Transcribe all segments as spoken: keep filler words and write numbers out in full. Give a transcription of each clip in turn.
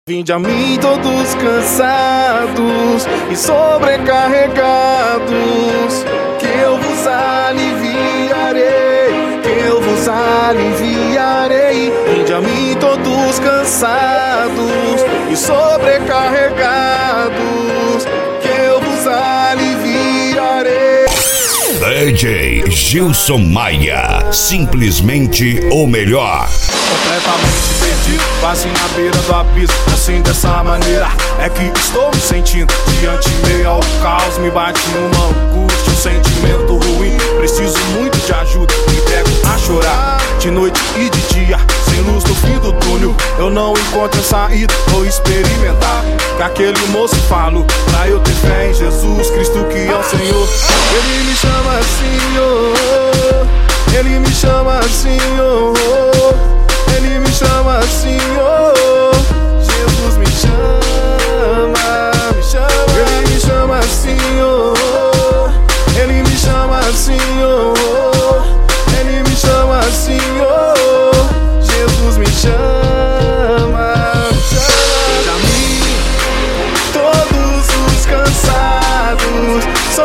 Vinde a mim todos cansados e sobrecarregados, que eu vos aliviarei, que eu vos aliviarei. Vinde a mim todos cansados e sobrecarregados, que eu vos aliviarei. D J Gilson Maia, simplesmente o melhor. Completamente perdido, quase na beira do abismo. Assim, dessa maneira é que estou me sentindo. Diante meio ao caos, me bate uma angústia, um sentimento ruim. Preciso muito de ajuda, me pego a chorar de noite e de dia, sem luz no fim do túnel. Eu não encontro a saída, vou experimentar que aquele moço falou, pra eu ter fé em Jesus Cristo, que é o Senhor. Ele me chama Senhor, Ele me chama Senhor, Ele me chama Senhor. Jesus me chama, me chama. Ele me chama Senhor, Ele me chama Senhor, Ele me chama Senhor. Jesus me chama, me chama. A mim, todos os cansados,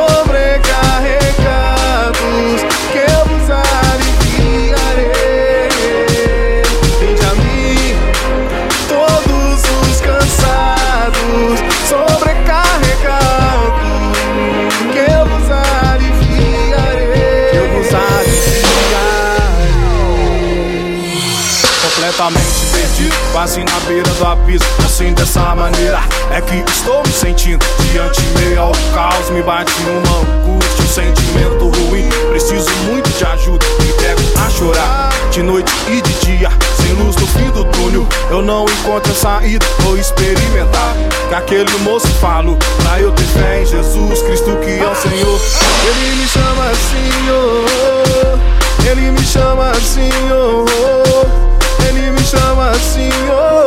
sobrecarregados, que eu vos aliviarei. Vinde a mim, todos os cansados, sobrecarregados, que eu vos aliviarei, que eu vos aliviarei. Completamente perdido, quase na beira do abismo. Assim, dessa maneira é que estou me sentindo. Diante meio ao caos, me bate uma angústia, um sentimento ruim. Preciso muito de ajuda, me pego a chorar de noite e de dia, sem luz no fim do túnel. Eu não encontro a saída, vou experimentar que aquele moço falou, pra eu ter fé em Jesus Cristo, que é o Senhor. Ele me chama Senhor, Ele me chama Senhor, Ele me chama Senhor.